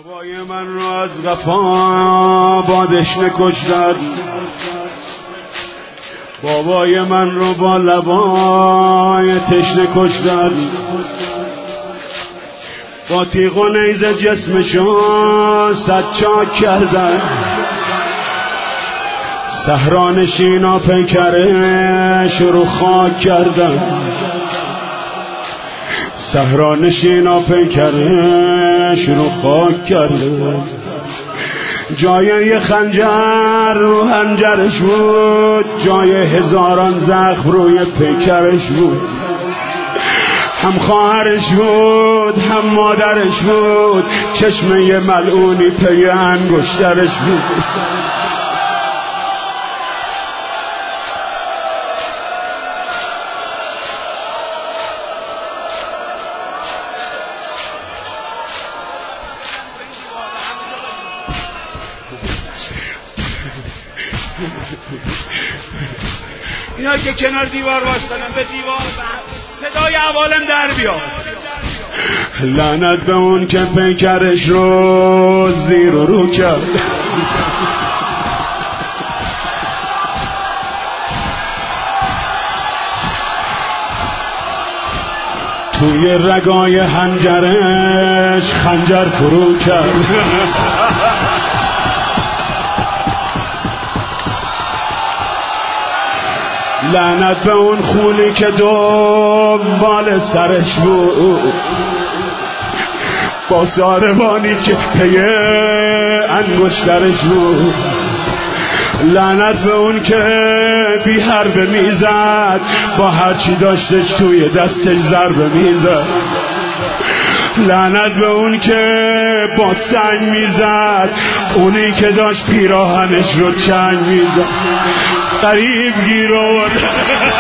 بابای من رو از قفا با دشنه کشتن، بابای من رو با لبای تشنه کشتن، با تیغ و نیزه جسمشو صد چاک کردن، صحرانشینا پیکرش رو خاک کردن، صحرانشینا پیکرش رو خاک کردن. جای یه خنجر رو هنجرش بود، جای هزاران زخم روی پیکرش بود. هم خواهرش بود هم مادرش بود، چشمه ملعونی پی انگشترش بود. اینا که کنار دیوار واسطن به دیوار صدای عوالم در بیاد. لعنت به اون که پیکرش رو زیر و رو کرد، توی رگای هنجرش خنجر فرو کرد. لعنت به اون خونی که دنبال سرش بود، با ساروانی که پی انگشترش بود. لعنت به اون که بی حربه میزد، با هرچی داشتش توی دستش ضربه میزد. لعنت به اون که با سنگ میزد، اونی که داشت پیراهنش رو چنگ میزد. قریب گیر آورد.